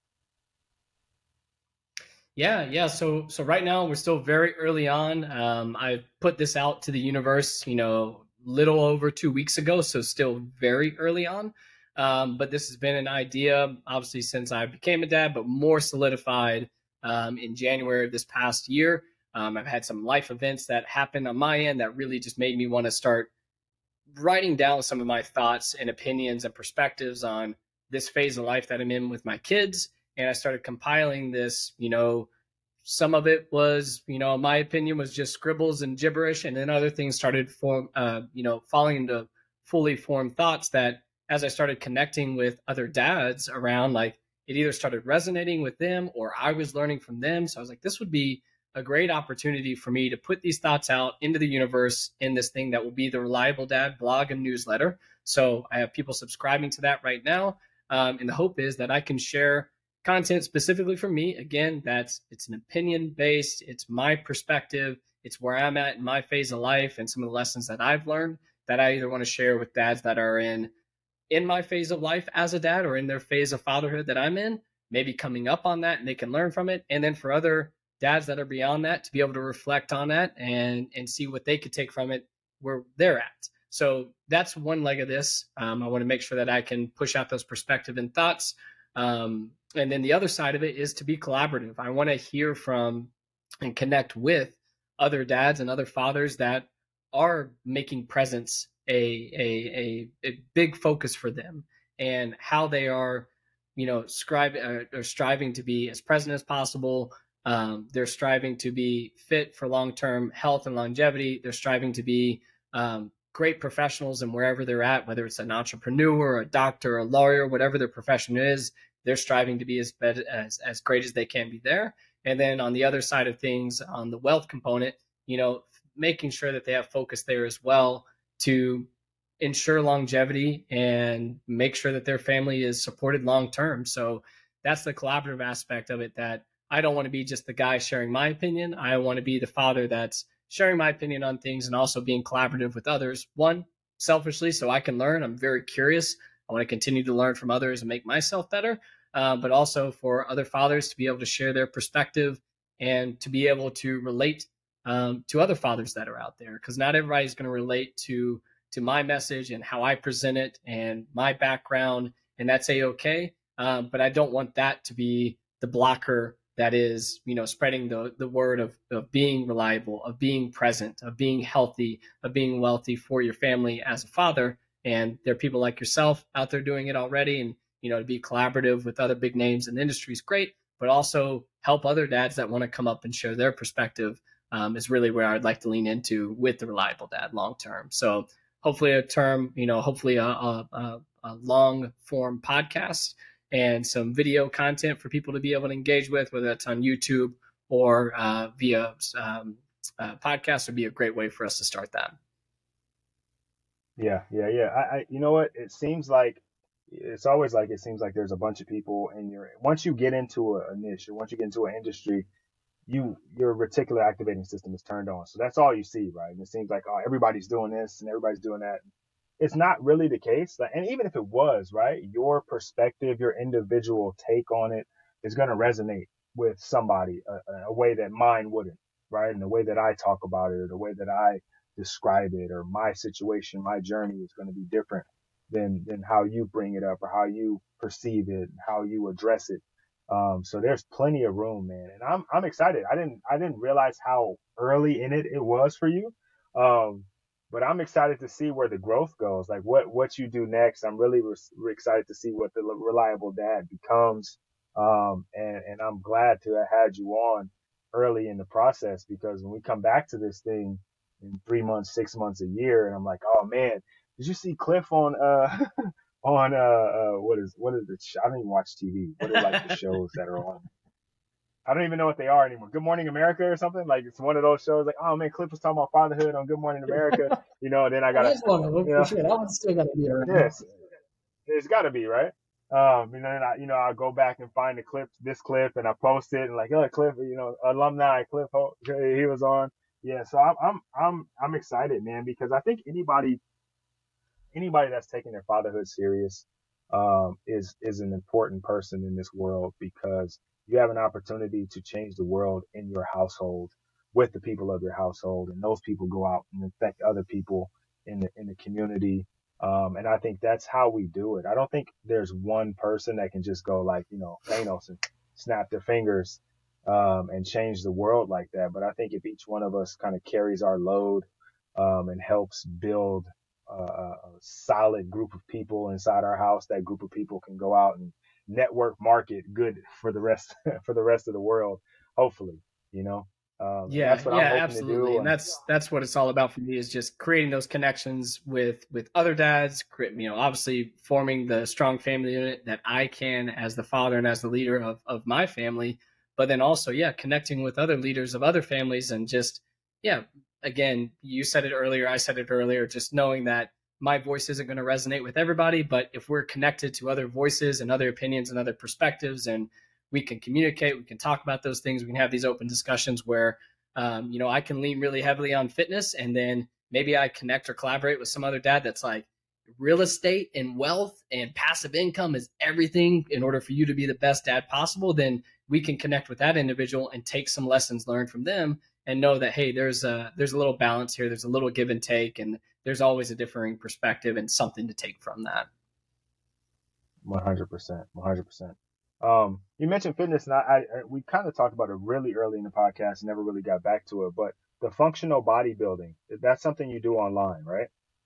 Yeah, yeah. So, so right now we're still very early on. Um, I put this out to the universe, you know, little over two weeks ago, so still very early on. Um, but this has been an idea, obviously, since I became a dad, but more solidified um, in January of this past year. Um, I've had some life events that happened on my end that really just made me want to start writing down some of my thoughts and opinions and perspectives on this phase of life that I'm in with my kids. And I started compiling this, you know, some of it was, you know, my opinion was just scribbles and gibberish. And then other things started form, uh, you know, falling into fully formed thoughts that as I started connecting with other dads around, like it either started resonating with them or I was learning from them. So I was like, this would be a great opportunity for me to put these thoughts out into the universe in this thing that will be the Reliable Dad blog and newsletter. So I have people subscribing to that right now. Um, and the hope is that I can share content specifically for me. Again, that's it's an opinion based, it's my perspective, it's where I'm at in my phase of life and some of the lessons that I've learned that I either want to share with dads that are in in my phase of life as a dad or in their phase of fatherhood that I'm in, maybe coming up on that and they can learn from it. And then for other dads that are beyond that to be able to reflect on that and and see what they could take from it where they're at. So that's one leg of this. Um, I want to make sure that I can push out those perspective and thoughts. Um, and then the other side of it is to be collaborative. I want to hear from and connect with other dads and other fathers that are making presence a a a, a big focus for them and how they are, you know, scribe uh, or striving to be as present as possible. Um, they're striving to be fit for long-term health and longevity. They're striving to be um, great professionals and wherever they're at, whether it's an entrepreneur, a doctor, a lawyer, whatever their profession is, they're striving to be as as as great as they can be there. And then on the other side of things, on the wealth component, you know, making sure that they have focus there as well to ensure longevity and make sure that their family is supported long term. So that's the collaborative aspect of it, that I don't want to be just the guy sharing my opinion. I want to be the father that's sharing my opinion on things and also being collaborative with others. One, selfishly, so I can learn. I'm very curious. I want to continue to learn from others and make myself better, uh, but also for other fathers to be able to share their perspective and to be able to relate um, to other fathers that are out there, because not everybody's going to relate to to my message and how I present it and my background, and that's a-okay. Um, but I don't want that to be the blocker that is, you know, spreading the the word of, of being reliable, of being present, of being healthy, of being wealthy for your family as a father. And there are people like yourself out there doing it already. And, you know, to be collaborative with other big names in the industry is great. but also help other dads that want to come up and share their perspective um, is really where I'd like to lean into with the Reliable Dad long term. So hopefully a term, you know, hopefully a, a, a, a long form podcast and some video content for people to be able to engage with, whether that's on YouTube or uh, via um, uh, podcast would be a great way for us to start that. Yeah, yeah, yeah. I, I, you know what? It seems like it's always like it seems like there's a bunch of people in your. Once you get into a, a niche, or once you get into an industry, you your reticular activating system is turned on. So that's all you see, right? And it seems like, oh, everybody's doing this and everybody's doing that. It's not really the case. Like, and even if it was, right, your perspective, your individual take on it is going to resonate with somebody a, a way that mine wouldn't, right? And the way that I talk about it, or the way that I describe it, or my situation, my journey is going to be different than than how you bring it up or how you perceive it, how you address it. Um, so there's plenty of room, man, and I'm I'm excited. I didn't I didn't realize how early in it it was for you, um, but I'm excited to see where the growth goes. Like what what you do next. I'm really re- excited to see what the Reliable Dad becomes, um, and and I'm glad to have had you on early in the process, because when we come back to this thing in three months, six months, a year, and I'm like, oh man, did you see Cliff on uh on uh, uh what is what is the sh- I don't even watch T V. What are like the shows that are on? I don't even know what they are anymore. Good Morning America or something, like it's one of those shows. Like, oh man, Cliff was talking about fatherhood on Good Morning America, you know. And then I That gotta, is one of them you for know, sure. That one's still got to be around. yes, it's got to be right. Um, and then I, you know, I go back and find the clip, this clip, and I post it, and like, oh, Cliff, you know, alumni Cliff, he was on. Yeah, so I'm, I'm, I'm, I'm excited, man, because I think anybody anybody that's taking their fatherhood serious um, is is an important person in this world, because you have an opportunity to change the world in your household with the people of your household, and those people go out and affect other people in the in the community. Um, and I think that's how we do it. I don't think there's one person that can just go like, you know, Thanos and snap their fingers um, and change the world like that. But I think if each one of us kind of carries our load um, and helps build a, a solid group of people inside our house, that group of people can go out and network market good for the rest for the rest of the world, hopefully, you know. Um, and Yeah, that's what I'm yeah, hoping to absolutely. do. And And that's that's what it's all about for me, is just creating those connections with with other dads, you know, obviously forming the strong family unit that I can as the father and as the leader of of my family, but then also, yeah, connecting with other leaders of other families, and just, yeah, again, you said it earlier, I said it earlier, just knowing that my voice isn't going to resonate with everybody, but if we're connected to other voices and other opinions and other perspectives, and we can communicate, we can talk about those things, we can have these open discussions where, um, you know, I can lean really heavily on fitness, and then maybe I connect or collaborate with some other dad that's like, real estate and wealth and passive income is everything in order for you to be the best dad possible. Then we can connect with that individual and take some lessons learned from them, and know that, hey, there's a there's a little balance here, there's a little give and take, and there's always a differing perspective and something to take from that. one hundred percent, one hundred percent. Um, you mentioned fitness, and I, I we kind of talked about it really early in the podcast, never really got back to it. But the functional bodybuilding, that's something you do online, right?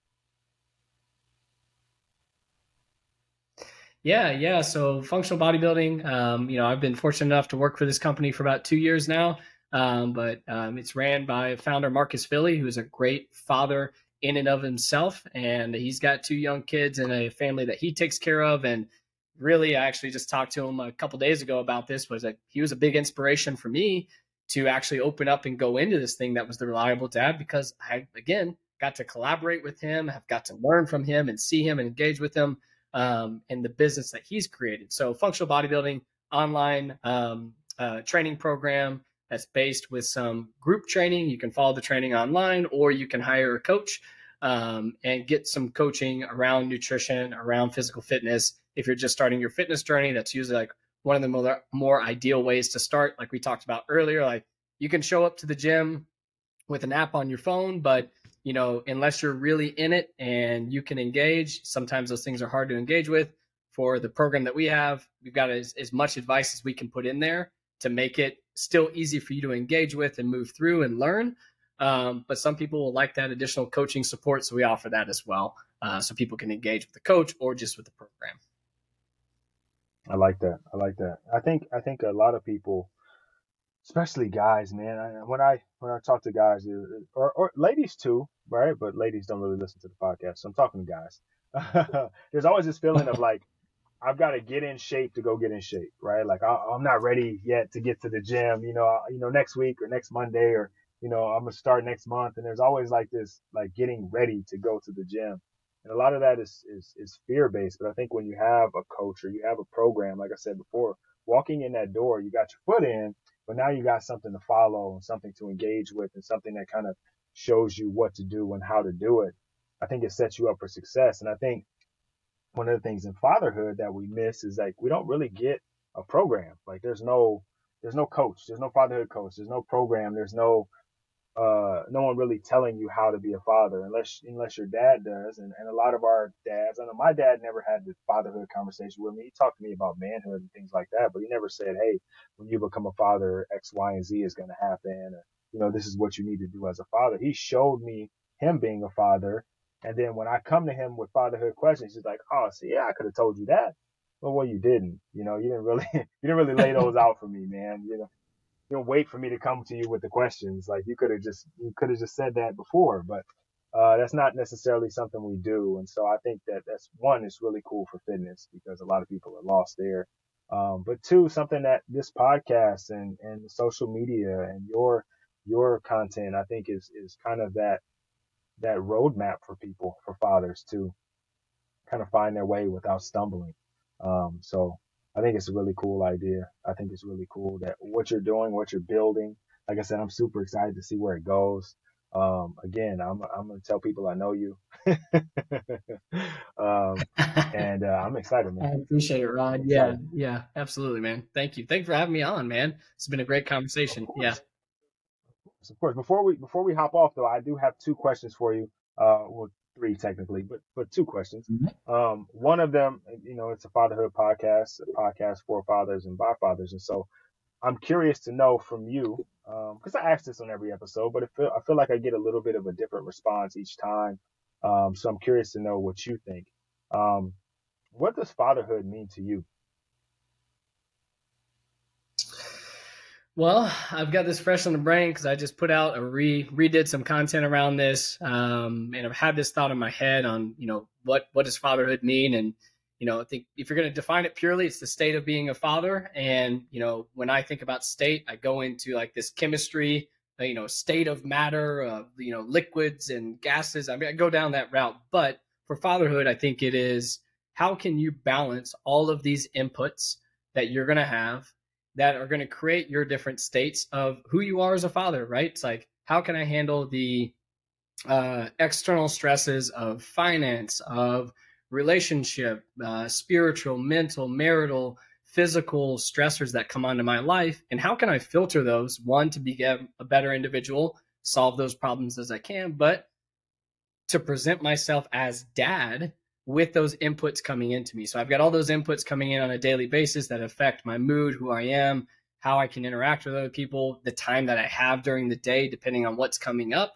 Yeah, yeah. So functional bodybuilding, um, you know, I've been fortunate enough to work for this company for about two years now. Um, but um, it's ran by founder Marcus Philly, who's a great father in and of himself. And he's got two young kids and a family that he takes care of. And really, I actually just talked to him a couple days ago about this, was that he was a big inspiration for me to actually open up and go into this thing that was the Reliable Dad, because I, again, got to collaborate with him, have got to learn from him and see him and engage with him um, and the business that he's created. So functional bodybuilding online um, uh, training program that's based with some group training. You can follow the training online, or you can hire a coach um, and get some coaching around nutrition, around physical fitness. If you're just starting your fitness journey, that's usually like one of the more, more ideal ways to start. Like we talked about earlier, like you can show up to the gym with an app on your phone, but you know, unless you're really in it and you can engage, sometimes those things are hard to engage with. For the program that we have, we've got as, as much advice as we can put in there to make it still easy for you to engage with and move through and learn. Um, but some people will like that additional coaching support, so we offer that as well, uh, so people can engage with the coach or just with the program. I like that. I like that. I think I think a lot of people, especially guys, man. I, when I when I talk to guys, uh, or or ladies too, right? But ladies don't really listen to the podcast, so I'm talking to guys. There's always this feeling of like I've got to get in shape to go get in shape, right? Like I, I'm not ready yet to get to the gym, you know, you know, next week or next Monday or you know, I'm gonna start next month. And there's always like this, like getting ready to go to the gym, and a lot of that is is is fear based. But I think when you have a coach or you have a program, like I said before, walking in that door, you got your foot in, but now you got something to follow and something to engage with and something that kind of shows you what to do and how to do it. I think it sets you up for success. And I think one of the things in fatherhood that we miss is like we don't really get a program. Like there's no there's no coach, there's no fatherhood coach, there's no program, there's no uh no one really telling you how to be a father unless unless your dad does. And, and a lot of our dads, I know my dad never had the fatherhood conversation with me. He talked to me about manhood and things like that, but he never said, hey, when you become a father, X, Y, and Z is going to happen, or you know, this is what you need to do as a father. He showed me him being a father, and then when I come to him with fatherhood questions, he's like, oh, see, yeah, I could have told you that. Well, well, you didn't. You know, you didn't really, you didn't really lay those out for me, man. You know, you don't wait for me to come to you with the questions. Like you could have just you could have just said that before, but uh, that's not necessarily something we do. And so I think that that's one, it's really cool for fitness because a lot of people are lost there. Um, but two, something that this podcast and and social media and your your content, I think is is kind of that that roadmap for people, for fathers to kind of find their way without stumbling. Um, so I think it's a really cool idea. I think it's really cool that what you're doing, what you're building. Like I said, I'm super excited to see where it goes. Um, again, I'm I'm gonna tell people I know you, um, and uh, I'm excited, man. I appreciate it, I'm Rod. Yeah, excited. yeah, absolutely, man. Thank you. Thank you for having me on, man. It's been a great Of conversation. Yeah. course, of course. Before we before we hop off though, I do have two questions for you. Uh, well, three technically, but but two questions. Mhm. Um, one of them, you know, it's a fatherhood podcast, a podcast for fathers and by fathers, and so I'm curious to know from you, because um, I ask this on every episode, but I feel, I feel like I get a little bit of a different response each time. Um, so I'm curious to know what you think. Um, what does fatherhood mean to you? Well, I've got this fresh on the brain because I just put out a re redid some content around this, um, and I've had this thought in my head on, you know, what what does fatherhood mean? And you know, I think if you're going to define it purely, it's the state of being a father. And you know, when I think about state, I go into like this chemistry, uh, you know, state of matter, uh, you know, liquids and gases. I mean, I go down that route. But for fatherhood, I think it is how can you balance all of these inputs that you're going to have that are going to create your different states of who you are as a father, right? It's like, how can I handle the uh, external stresses of finance, of relationship, uh, spiritual, mental, marital, physical stressors that come onto my life? And how can I filter those? One, to be a better individual, solve those problems as I can, but to present myself as dad with those inputs coming into me. So I've got all those inputs coming in on a daily basis that affect my mood, who I am, how I can interact with other people, the time that I have during the day, depending on what's coming up,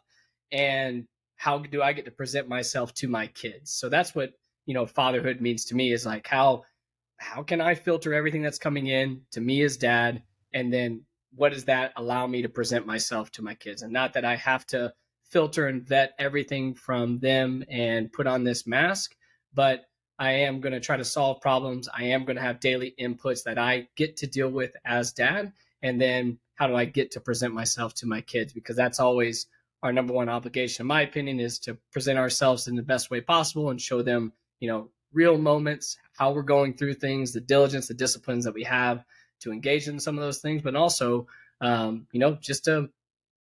and how do I get to present myself to my kids. So that's what, you know, fatherhood means to me, is like how how can I filter everything that's coming in to me as dad, and then what does that allow me to present myself to my kids? And not that I have to filter and vet everything from them and put on this mask, but I am going to try to solve problems. I am going to have daily inputs that I get to deal with as dad. And then how do I get to present myself to my kids? Because that's always our number one obligation, in my opinion, is to present ourselves in the best way possible and show them, you know, real moments, how we're going through things, the diligence, the disciplines that we have to engage in some of those things, but also, um, you know, just to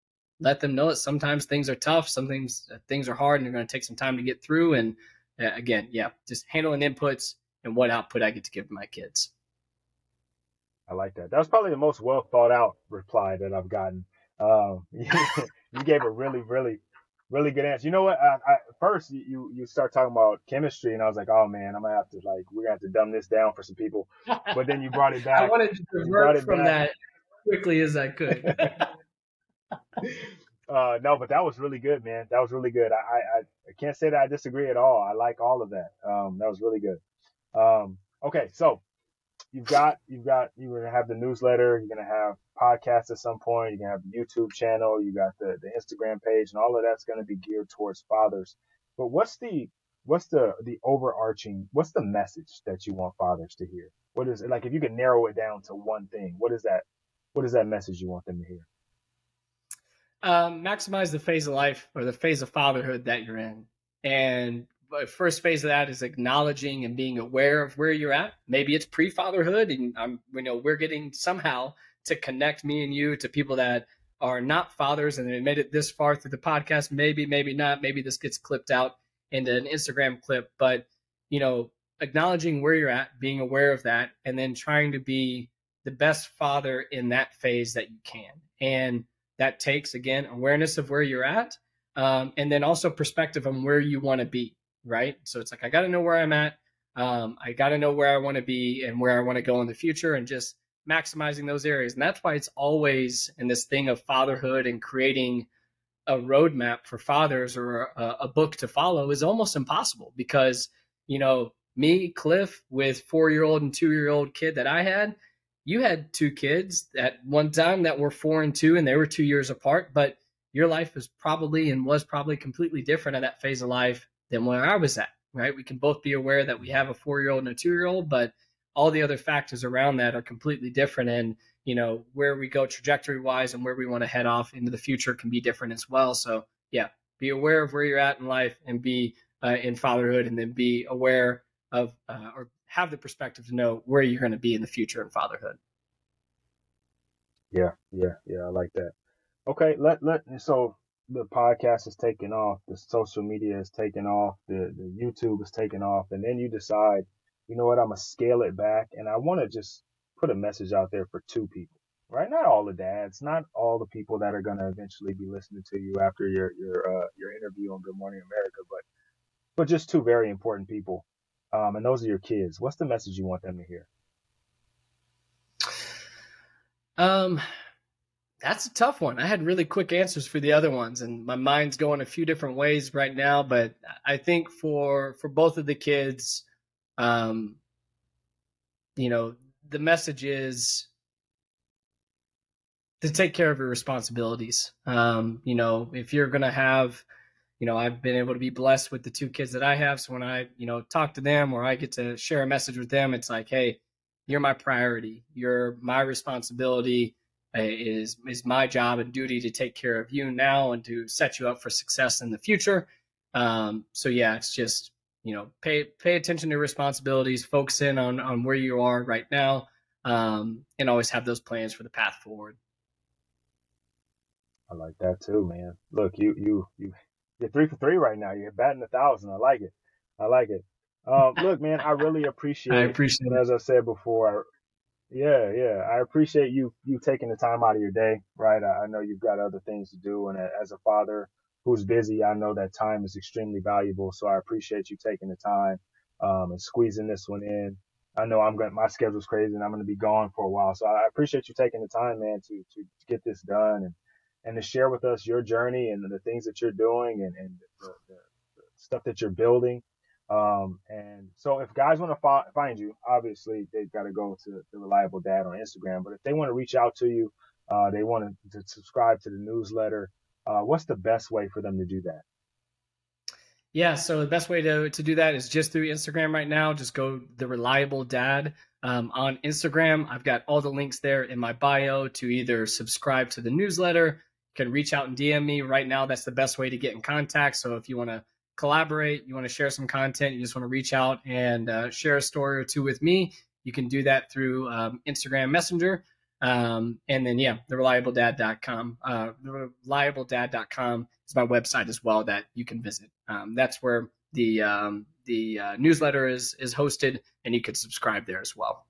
let them know that sometimes things are tough, sometimes things are hard, and they're going to take some time to get through. And uh, again, yeah, just handling inputs and what output I get to give to my kids. I like that. That was probably the most well thought out reply that I've gotten. Um, you gave a really, really, really good answer. You know what? I, I, first, you you start talking about chemistry, and I was like, oh man, I'm gonna have to like we're gonna have to dumb this down for some people. But then you brought it I back. wanted to You brought divert it from back. that quickly as I could. uh, no, but that was really good, man. That was really good. I, I I can't say that I disagree at all. I like all of that. Um, that was really good. Um, okay, so you've got you've got you're gonna have the newsletter, you're gonna have podcasts at some point, you're gonna have the YouTube channel, you got the the Instagram page, and all of that's gonna be geared towards fathers. But what's the what's the the overarching what's the message that you want fathers to hear? What is it like if you could narrow it down to one thing? What is that? What is that message you want them to hear? Um, maximize the phase of life or the phase of fatherhood that you're in. And the first phase of that is acknowledging and being aware of where you're at. Maybe it's pre-fatherhood, and I'm, you know, we're getting somehow to connect me and you to people that are not fathers and they made it this far through the podcast. Maybe, maybe not. Maybe this gets clipped out into an Instagram clip, but you know, acknowledging where you're at, being aware of that, and then trying to be the best father in that phase that you can. And that takes, again, awareness of where you're at, um, and then also perspective on where you want to be, right? So it's like, I got to know where I'm at. Um, I got to know where I want to be and where I want to go in the future, and just maximizing those areas. And that's why it's always in this thing of fatherhood and creating a roadmap for fathers or a, a book to follow is almost impossible because, you know, me, Cliff, with four-year-old and two-year-old kid that I had, you had two kids at one time that were four and two, and they were two years apart, but your life is probably and was probably completely different at that phase of life than where I was at, right? We can both be aware that we have a four-year-old and a two-year-old, but all the other factors around that are completely different. And, you know, where we go trajectory-wise and where we want to head off into the future can be different as well. So, yeah, be aware of where you're at in life and be uh, in fatherhood, and then be aware of uh, or have the perspective to know where you're going to be in the future in fatherhood. Yeah, yeah, yeah. I like that. Okay, let let so the podcast is taking off, the social media is taking off, the the YouTube is taking off, and then you decide, you know what, I'm gonna scale it back, and I want to just put a message out there for two people, right? Not all the dads, not all the people that are gonna eventually be listening to you after your your uh, your interview on Good Morning America, but but just two very important people, um, and those are your kids. What's the message you want them to hear? Um, that's a tough one. I had really quick answers for the other ones, and my mind's going a few different ways right now. But I think for for both of the kids, um, you know, the message is to take care of your responsibilities. Um, you know, if you're gonna have, you know, I've been able to be blessed with the two kids that I have. So when I, you know, talk to them or I get to share a message with them, it's like, hey, you're my priority. You're my responsibility. Uh, is is my job and duty to take care of you now and to set you up for success in the future. Um, so yeah, it's just, you know, pay pay attention to your responsibilities, focus in on on where you are right now, um, and always have those plans for the path forward. I like that too, man. Look, you you you you're three for three right now. You're batting a thousand. I like it. I like it. Um, look, man, I really appreciate. I appreciate it. As I said before, yeah, yeah, I appreciate you you taking the time out of your day, right? I, I know you've got other things to do, and as a father who's busy, I know that time is extremely valuable. So I appreciate you taking the time um, and squeezing this one in. I know I'm going my schedule's crazy, and I'm going to be gone for a while. So I appreciate you taking the time, man, to to get this done and and to share with us your journey and the things that you're doing and and the, the, the stuff that you're building. Um, and so if guys want to fi- find you, obviously they've got to go to the Reliable Dad on Instagram, but if they want to reach out to you, uh, they want to, to subscribe to the newsletter, uh, what's the best way for them to do that? Yeah, so the best way to, to do that is just through Instagram right now. Just go The Reliable Dad um, on Instagram. I've got all the links there in my bio to either subscribe to the newsletter, can reach out and D M me. Right now, that's the best way to get in contact. So if you want to collaborate, you want to share some content, you just want to reach out and uh, share a story or two with me, you can do that through um, Instagram Messenger. Um, and then, yeah, the reliable dad dot com. Uh, the reliable dad dot com is my website as well that you can visit. Um, that's where the um, the uh, newsletter is is hosted, and you can subscribe there as well.